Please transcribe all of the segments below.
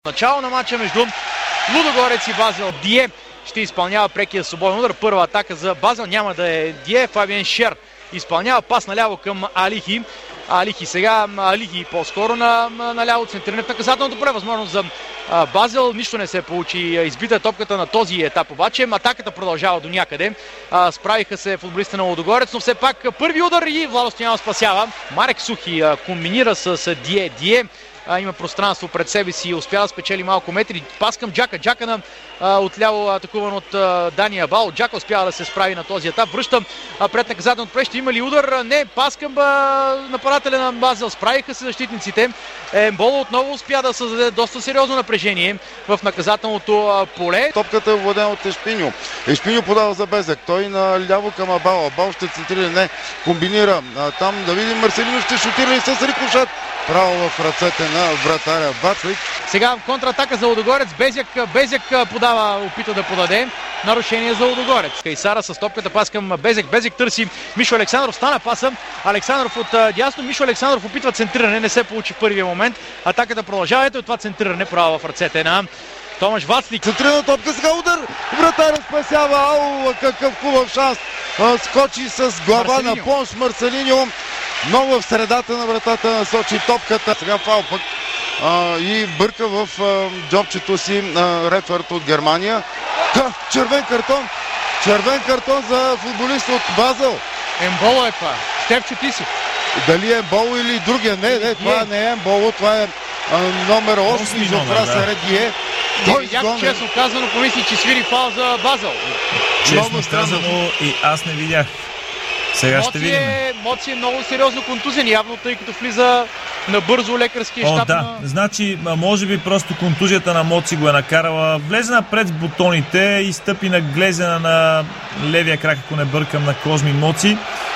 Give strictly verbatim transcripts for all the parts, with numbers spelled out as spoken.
Начало на матча между Лудогорец и Базел. Дие ще изпълнява прекия свободен удар. Първа атака за Базел няма да е Дие. Фабиен Шер изпълнява пас наляво към Алихи. Алихи сега, Алихи по-скоро на, наляво, центриране в наказателното поле. Възможност за а, Базел. Нищо не се получи. Избита топката на този етап обаче. Атаката продължава до някъде. А, справиха се футболистите на Лудогорец, но все пак първи удар и Владо Стоянов спасява. Марек Сухи а, комбинира с Дие. Дие А, има пространство пред себе си и успя да спечели малко метри. Пас към Джака. Джака на, а, отляво атакуван от а, Дания Бал. Джака успява да се справи на този етап. Връща а, пред наказателното поле. Ще има ли удар? Не. Пас към а, нападателя на Базел. Справиха се защитниците. Емболо отново успя да създаде доста сериозно напрежение в наказателното а, поле. Топката е владена от Ешпиньо. Ешпиньо подава за Безек. Той наляво към Абал. Абал ще центрира. Не. Комбинира. А, там да видим Марселино ще шутира и с рикошет. Право в ръцете на вратаря Вацлик. Сега контратака за Лудогорец. Безек, Безек подава, опита да подаде. Нарушение за Лудогорец. Кайсара с топката, пас към Безек. Безек търси Мишо Александров. Стана паса. Александров от дясно. Мишо Александров опитва центриране. Не се получи в първия момент. Атаката продължава. Ето това центриране право в ръцете на Томаш Вацлик. Центрирана топка, сега удар. Вратаря спасява. Ау, какъв хубав шанс. Скочи с глава Марселиньо. На Понш Марселиньо. Много в средата на вратата насочи топката. Сега фал пък а, и бърка в а, джобчето си а, реферът от Германия. Ха, червен картон. Червен картон за футболиста от Базел. Емболо е това. Стефчо, ти си. Дали е Емболо или другия? Не, не, това не е Емболо. Това е а, номер осем. Жофра Середие. Той видях, честно казано, помисли, че свири фал за Базел. Честно казано и аз не видях. Сега Моци ще видим. Е, Моци е много сериозно контузен, явно, тъй като влиза на бързо лекарския щаб. О, да. На... Значи, може би просто контузията на Моци го е накарала. Влезе напред с бутоните и стъпи на глезена на левия крак, ако не бъркам, на Козми Моци.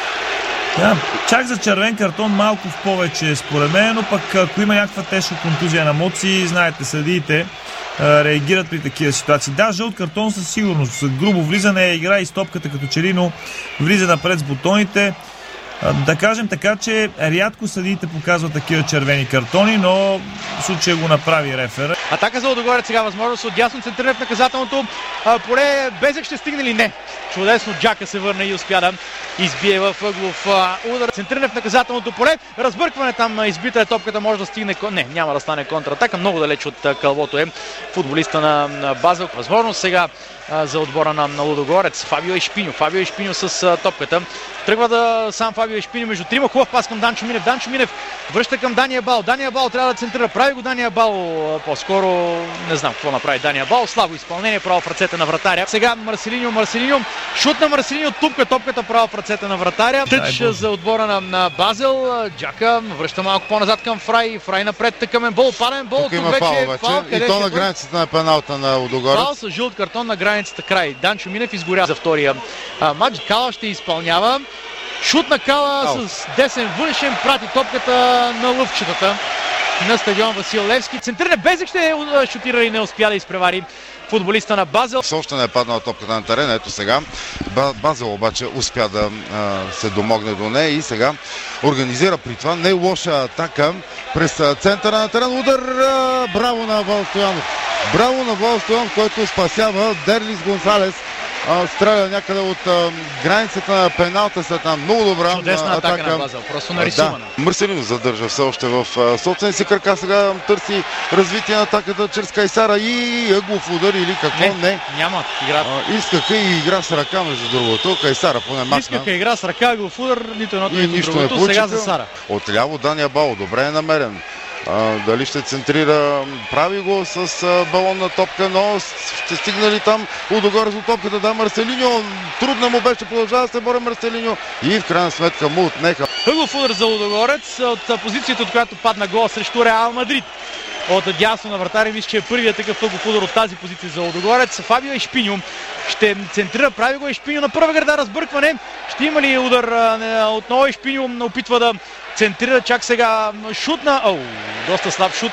Да, чак за червен картон малко в повече според мен, но пък ако има някаква тежка контузия на Моци, знаете, съдиите реагират при такива ситуации. Да, жълт картон със сигурност. С грубо влизане игра и стопката като че ли, но влиза напред с бутоните. Да кажем така, че рядко съдиите показват такива червени картони, но в случая го направи рефера. Атака за Лудогорец сега, възможност от дясно центриране в наказателното поле. Безек ще стигне ли? Не. Чудесно Джака се върна и успя да избие в ъглов удар. Центриране в наказателното поле. Разбъркване там, избита е топката, може да стигне. Не, няма да стане контратака. Много далеч от кълбото е футболиста на, на Базел. Възможност сега а, за отбора на, на Лудогорец. Фабио Ешпиньо. Фабио Ешпиньо с а, топката. Тръгва да сам Фабио Ешпиньо между трима. Хубав пас към Данчо Минев. Данчо Минев връща към Дания Бал. Дания Бал трябва да центрира. Прави го Дания Бал. По-скоро не знам какво направи Дания Бал. Слабо изпълнение право в ръцете на вратаря. Сега Марселиньо. Марселиньо. Шут на Марселиньо. Тупка топката право в ръцете на вратаря. Тъч за отбора на, на Базел. Джака връща малко по-назад към Фрай. Фрай напред към Ембол. Пара Ембол. Тук, тук има вече фал, фал. И то на границата на пеналта на Лудогорец. Фал с жълт картон на границата край. Данчо Минев изгоря за втория а, матч. Кала ще изпълнява. Шут на Кала Ау. С десен външен прати топката на лъвчетата на стадион Васил Левски. Центриране Безек ще шутира и не успя да изпревари футболиста на Базел. Все още не е паднала топката на терена. Ето сега Базел обаче успя да а, се домогне до нея и сега организира при това не лоша атака през центъра на терена. Удар! А, браво на Владо Стоянов! Браво на Владо Стоянов, който спасява Дерлис Гонсалес. А, стреля някъде от а, границата на пеналта след една много добра чудесна атака, атака на Базел, просто нарисувана. Да, Марселино задържа все още в а, собствените си крака, сега търси развитие на атаката чрез Кайсара и ъглов удар или какво не. не. Няма игра. А, искаха и игра с ръка между другото, Кайсара поне махна. Искаха игра с ръка, ъглов удар, нито едното, нито другото, сега за Сара. Отляво Дания Бал, добре е намерен. А, дали ще центрира, прави го с а, балонна топка, но ще стигне ли там Лудогорец от топката? Да, Марселиньо, трудно му беше, продължава да се бори Марселиньо и в крайна сметка му отнеха. Ъглов удар за Лудогорец от позицията, от която падна гол срещу Реал Мадрид. От дясно на вратаря, мисля, че е първият такъв ъглов удар от тази позиция за Лудогорец. Фабио Ешпиньо ще центрира, прави го Ешпиньо на първа града, разбъркване. Ще има ли удар? Отново Ешпиньо опитва да центрира, чак сега шутна. Оу, доста слаб шут.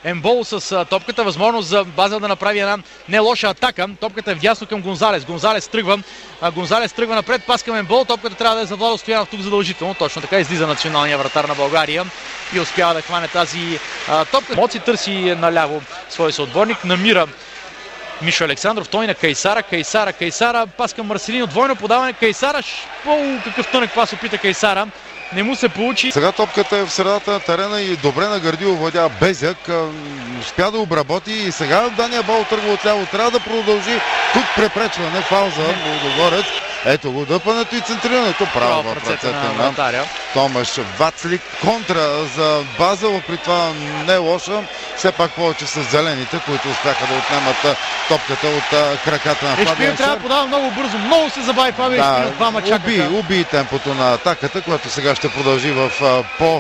Емболо с топката, възможност за Базел да направи една не лоша атака. Топката е вдясно към Гонзалес. Гонзалес тръгва. Гонзалес тръгва напред, пас към Емболо. Топката трябва да е за Владо Стоянов тук задължително. Точно така излиза националния вратар на България и успява да хване тази а, топка. Моци търси наляво свой съотборник, намира Мишо Александров, той на Кайсара, Кайсара, Кайсара, пас към Марселиньо, двойно подаване, Кайсара, о, какъв тънък пас опита Кайсара, не му се получи. Сега топката е в средата на терена и добре награди овладя Безяк, успя да обработи и сега Дания Бал тръгва отляво, трябва да продължи, тук препречване, фал за Лудогорец. Ето го дъпането и центрирането право в ръцете на, на Томаш Вацлик. Контра за Базел, при това не е лоша. Все пак повече с зелените, които успяха да отнемат топката от краката на Фабиан Шер. Трябва да подава много бързо, много се забави Фабиан Шер. Двама чакаха. Уби, уби темпото на атаката, която сега ще продължи в по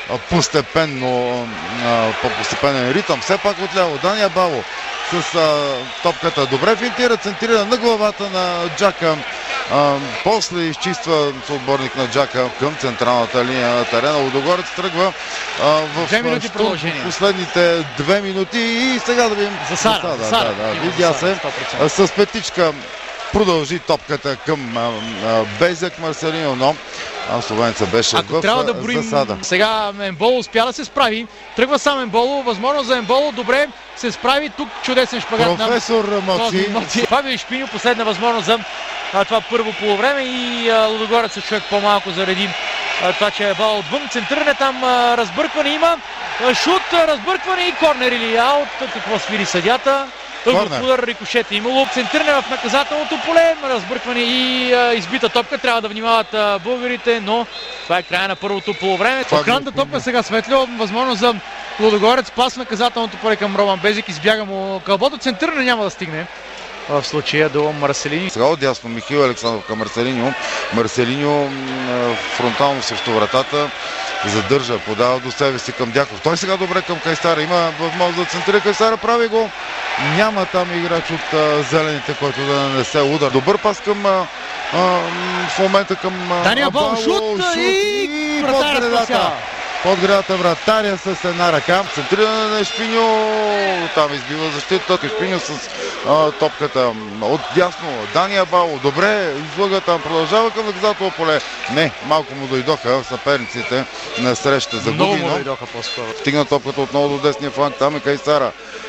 постепенно, по-постепенен ритъм. Все пак отляво Дания Бало с а, топката добре финтира, центрира на главата на Джака. А, после изчиства отборник на Джака към централната линия на терена. Лудогорец тръгва а, в штурм в последните две минути и сега да видим Засада. Да, Засада. Да, да, видя се а, с петичка продължи топката към а, а, Безяк Марселиньо, но а словенеца беше Ако в трябва да броим, засада. Сега Емболо успя да се справи. Тръгва сам Емболо, възможно за Емболо, добре се справи. Тук чудесен шпагат. Професор на Моци. Фабиан Шпиньо, последна възможност за а, това първо полувреме и а, Лудогорец е човек по-малко заради а, това, че е бал отвън. Центриране там, а, разбъркване има. А, шут, а, разбъркване и корнер или аут. Какво свири съдята? Ъгъл удар, рикошет е имало. Центриране в наказателното поле, разбъркване и а, избита топка. Трябва да внимават а, българите, но това е края на първото полувреме. Охранната топка сега Светлио, възможно за Лудогорец, пас в наказателното поле към Роман Безяк, избяга му кълбото. Центриране няма да стигне в случая до Марселиньо. Сега отдясно Михаил Александров към Марселиньо. Марселиньо фронтално срещу вратата, задържа, подава до себе си към Дяков. Той сега добре към Кайсара, има възможност да центрира Кайсара, прави го. Няма там играч от а, зелените, който да нанесе удар. Добър пас към а, а, в момента към а, Дания Бал, шут, шут и, и вратаря под градата вратаря с една ръка. Центриране на Шпиньо, там избива защита. Шпиньо с а, топката от дясно. Дания Бал, добре, излъга там, продължава към наказателно поле. Не, малко му дойдоха съперниците на среща. Загуби, много му дойдоха по-скоро. Стигна топката отново до десния фланг, там е Кайсара.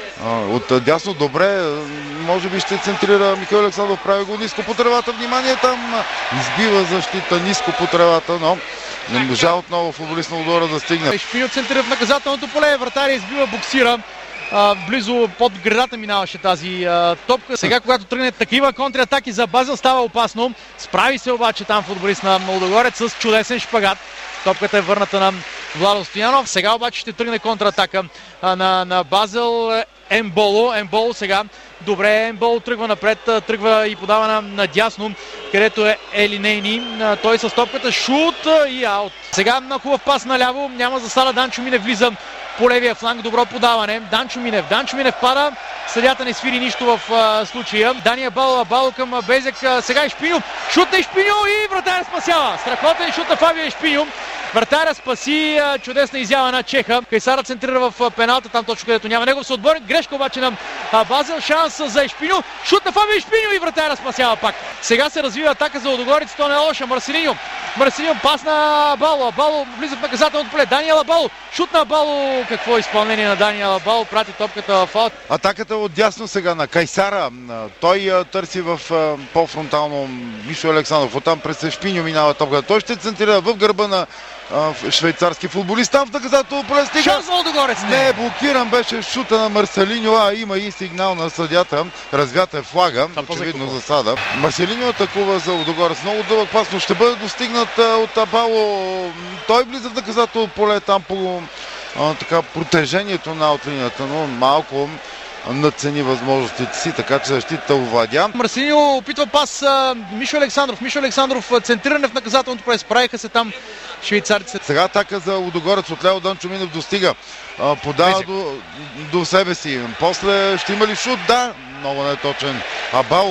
От дясно добре, може би ще центрира Михаил Александров, прави го ниско по тревата, внимание там, избива защита ниско по тревата, но не можа отново футболист на Лудогорец да стигне. Шпиньо центрира в наказателното поле, вратаря избива, буксира. А, близо под гредата минаваше тази а, топка. Сега, когато тръгне такива контратаки за Базел, става опасно. Справи се обаче там футболист на Лудогорец с чудесен шпагат. Топката е върната на Владо Стоянов. Сега обаче ще тръгне контратака а, на, на Базел. Емболо. Емболо сега. Добре, Емболо тръгва напред, тръгва и подава на, на дясно, където е Елинейни. Той с топката шут и аут. Сега на хубав пас наляво. Няма засада. Данчо Минев влиза по левия фланг. Добро подаване. Данчо Минев. Данчо Минев пада. Съдята не свири нищо в а, случая. Дания Бал, Бал към Безяк. Сега е Шпиньо. Шут на Шпиньо и вратаря спасява. Страхотен шут на Фабиан Шпиньо. Вратаря спаси, чудесна изява на Чеха. Кайсара центрира в пеналта, там точно където няма негов съотборник. Грешка обаче на Базел, шанс за Ешпиньо. Шут на Фабиан Шпиньо и вратаря спасява пак. Сега се развива атака за Лудогорец, то не е лоша. Марселиньо. Марселиньо пас на Бало. Бало влиза в наказателното поле. Даниела Бало. Шут на Бало. Какво е изпълнение на Даниела Бало? Прати топката в аут. Атаката от дясно сега на Кайсара. Той търси в по-фронтално Мишо Александров. Оттам през Ешпиньо минава топката. Той ще центрира в гърба на швейцарски футболист. Там в наказателното поле стига. Шанс за Лудогорец. Не, блокиран беше шута на Марселиньо, а има и сигнал на съдята. Развята е флага, очевидно засада. Марселиньо атакува за Лудогорец. Много дълъг пас, но ще бъде достигнат от Абало. Той влиза в наказателното поле там по а, така, протежението на аутлинията, но малко надцени възможностите си, така че защита овладя. Марселиньо опитва пас а, Мишо Александров. Мишо Александров центриране в наказателното поле. Справиха се там швейцарците. Сега атака за Лудогорец. Отляво Данчо Минев достига. А, подава до, до себе си. После ще има ли шут? Да. Много неточен. Абало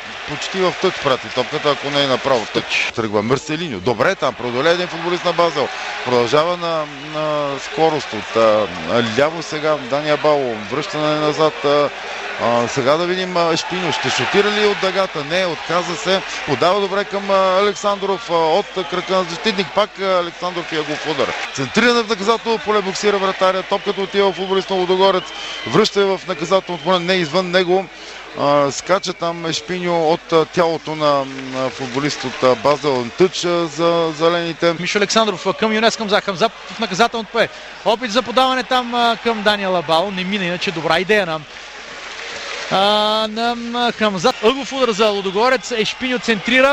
почти в тъч прати топката, ако не е направо тъч. Тръгва Марселиньо. Добре там, преодолее един футболист на Базел. Продължава на, на скорост от а, ляво сега Дани Абало. Връщане назад. А, а, сега да видим а, Ешпиньо. Ще шутира ли от дъгата? Не, отказа се. Подава добре към а, Александров а, от кръка на защитник. Пак а, Александров и Агов удар. Центриране в наказателно поле, боксира вратаря. Топката отива в футболист на Лудогорец. Връща в наказателното поле, не извън него. Uh, скача там Ешпиньо от uh, тялото на, на футболист от uh, Базел. Тъч uh, за зелените. Мишо Александров към Юнес Хамза. Хамза в наказателното поле. Опит за подаване там uh, към Даниел Абал. Не мина, иначе добра идея на, uh, на Хамза. Ъгов удар за Лудогорец. Ешпиньо центрира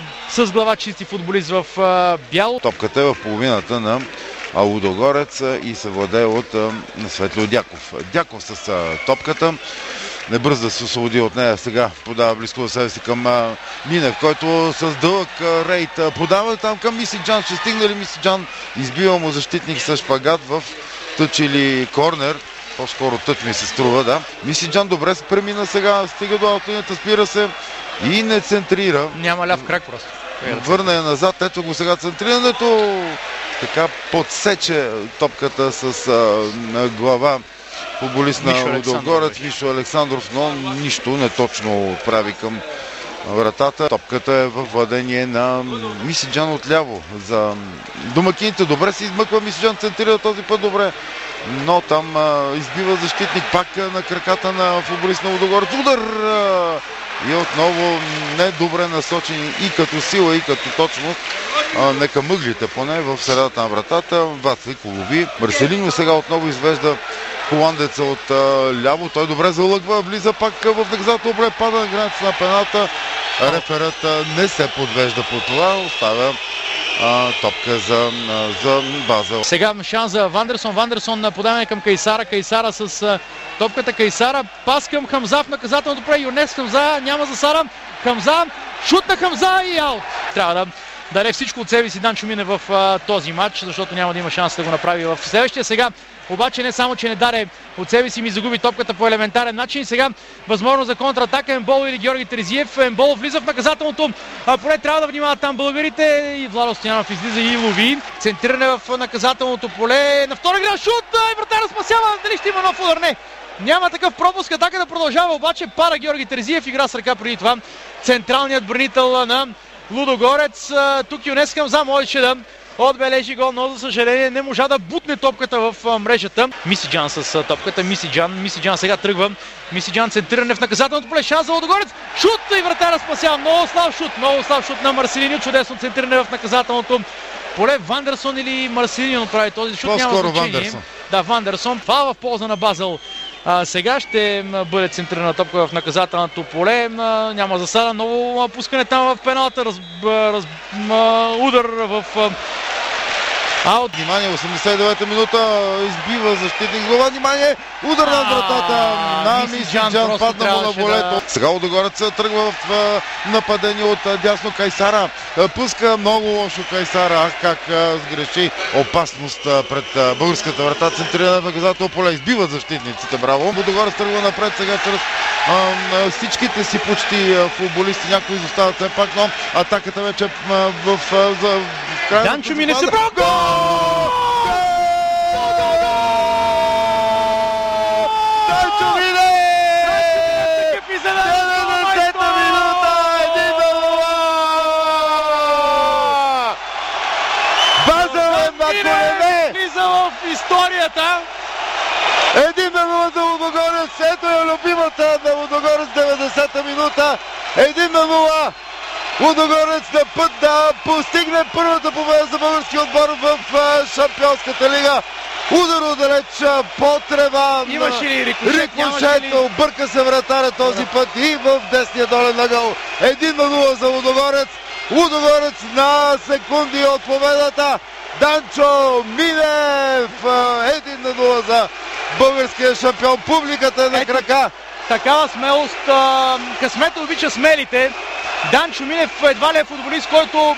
с глава чисти футболист в uh, бяло. Топката е в половината на Лудогорец и се владее от uh, Светлио Дяков. Дяков с uh, топката. Не бърза да се освободи от нея. Сега подава близко до себе си към а, Минев, който с дълъг а, рейд а, подава там към Мисиджан. Ще стигне ли Мисиджан? Избива му защитник с шпагат в тъч или корнер. По-скоро тъч ми се струва, да. Мисиджан добре се премина сега. Стига до аутинята, спира се и не центрира. Няма ляв крак просто. Върна я назад. Ето го сега центрирането. Така подсече топката с а, глава. Футболист на Лудогорец, Мишо Александров, но нищо неточно прави към вратата. Топката е във владение на Мисиджан отляво. За домакините добре се измъква Мисиджан, центрира този път добре, но там а, избива защитник пак на краката на футболист на Лудогорец. Удар! А, и отново недобре насочени и като сила, и като точност. А, нека мъглите поне в средата на вратата. Вацлик лови. Марселиньо сега отново извежда холандеца от а, ляво. Той добре залъгва, влиза пак в наказателно поле, пада на граница на пената. Реферът а, не се подвежда по това. Оставя а, топка за, а, за Базел. Сега шанс за Вандерсон. Вандерсон на подаване към Кайсара. Кайсара с а, топката. Кайсара. Пас към Хамза в наказателното поле. Юнес Хамза няма за Сара. Хамза. Шут на Хамза и аут. Трябва да даде всичко от себе си Данчо Минев в а, този матч, защото няма да има шанс да го направи в следващия. Сега обаче не само, че не даде от себе си, ми загуби топката по елементарен начин. Сега възможно за контратака Ембол или Георги Терезиев. Ембол влиза в наказателното поле, трябва да внимават там българите и Владо Стоянов излиза и лови. Центриране в наказателното поле. На втора игра шут и вратаря спасява. Дали ще има нов удар? Не. Няма такъв пропуск, атака да продължава, обаче пара Георги Терезиев, игра с ръка преди това. Централният отбранител на Лудогорец. Тук Юнес Хамза можеше да отбележи гол, но за съжаление не можа да бутне топката в мрежата. Мисиджан с топката. Мисиджан. Мисиджан сега тръгва. Мисиджан центриране в наказателното поле. Шанс за Лудогорец. Шут и вратаря спасява. Много слаб шут. Много слаб шут на Марселиньо. Чудесно центриране в наказателното поле. Вандерсон или Марселиньо направи този шут. Няма значение. Вандерсон. Да, Вандерсон. Това в полза на Базел. А, сега ще бъде центрирана топка в наказателното поле. А, няма засада. Ново пускане там в пеналта. Раз, раз, а, удар в аут. Внимание, осемдесет и девета минута. Избива защитник глава. Внимание! Удар на вратата на Мисиджан. Падна му на болето. Да... Сега Лудогорец тръгва в а, нападение от дясно. Кайсара пуска много лошо Кайсара. Ах, как а, сгреши. Опасност а, пред а, българската врата. Центрирана в наказателно поле. Избива защитниците. Браво. Лудогорец тръгва напред сега чрез а, а, всичките си почти а, футболисти. Някои изостават все пак, но атаката вече а, в, а, за, в края. Данчо Минев се прави гол! Данчо Минев! деветдесета минута! един на нула! Базел е на колене! Влиза в историята! един на нула за Лудогорец! Ето е любимата на Лудогорец, деветдесета минута! един на нула! Лудогорец на път да постигне първата победа за български отбор в Шампионската лига. Удар отдалеч по трева. Имаше ли рикошет? Рикошет, обърка се вратаря този път и в десния долен ъгъл. един на нула за Лудогорец. Лудогорец на секунди от победата. Данчо Минев. един на нула за българския шампион. Публиката е на крака. Такава смелост. Късмето обича смелите. Данчо Минев едва ли е футболист, който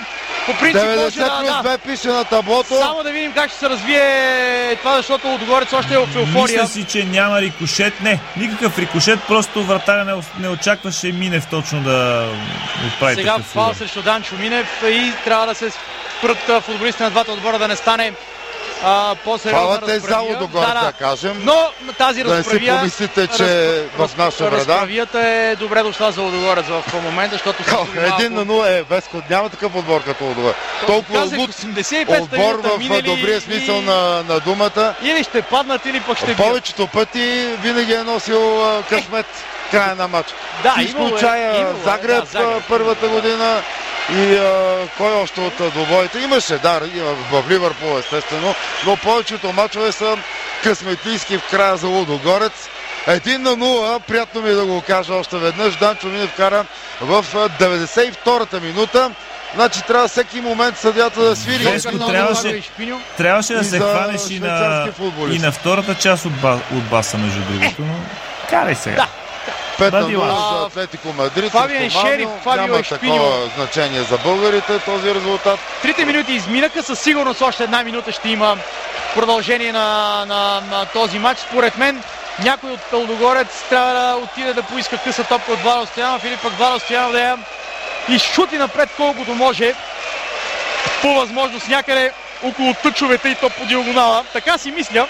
по принцип може деветдесет да... плюс да. две пише на таблото. Само да видим как ще се развие това, защото Лудогорец още е в еуфория. Мисля си, че няма рикошет. Не, никакъв рикошет, просто вратаря не, не очакваше Минев точно да отправи Сега такъв фал удар. срещу Данчо Минев и трябва да се спрат футболистите на двата отбора да не стане а, по-сериозна Фалът е за разправия. Лудогорец, да, да да кажем. Но тази Да не си разправия... помислите, че в наша вреда. Разправията е добре дошла за Лудогорец в момента, защото... Един на нула е Веско. Няма такъв отбор като Лудогорец. Толкова луд отбор в добрия смисъл и... на, на думата. Или ще паднат, или пък ще бият. Повечето пъти винаги е носил а, късмет края на матч. Да, изключая Загреб, да, Загреб първата година и а, кой още от двобоите. Имаше, да, в Ливърпул естествено, но повечето мачове са късметлийски в края за Лудогорец. Един на нула, приятно ми е да го кажа още веднъж. Данчо Минев кара в деветдесет и втората минута. Значи трябва всеки момент съдята да свири. Веско, трябваше, трябваше да И се за хванеш и на, швейцарски футболист. и на втората част от, ба, от баса, между другото, но карай сега. Да. пет на Бадила. нула за Атлетико Мадрид. Фабиан Шериф, Фабио Няма Ешпиньо. такова значение за българите този резултат. Трите минути изминаха, със сигурност още една минута ще има продължение на, на, на този матч. Според мен някой от Лудогорец трябва да отиде да поиска къса топка от Владо Стоянов или пък Владо Стоянов да я изшути напред колкото може. По възможност някъде около тъчовете и то по диагонала. Така си мисля.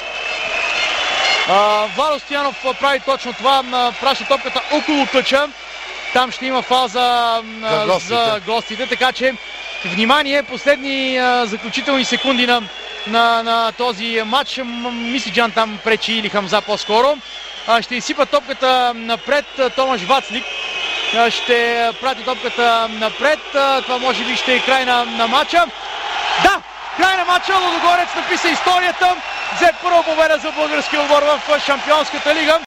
А, Владо Стоянов прави точно това, праща топката около тъча. Там ще има фал за, за, гостите. за гостите, така че внимание, последни а, заключителни секунди на, на, на този матч. Мисиджан там пречи или Хамза по-скоро. А, ще изсипа топката напред Томаш Вацлик. А, ще прати топката напред. А, това може би ще е край на, на матча. Да! Край на матча, Лудогорец написа историята. Взе първа победа за българския отбор в Шампионската лига.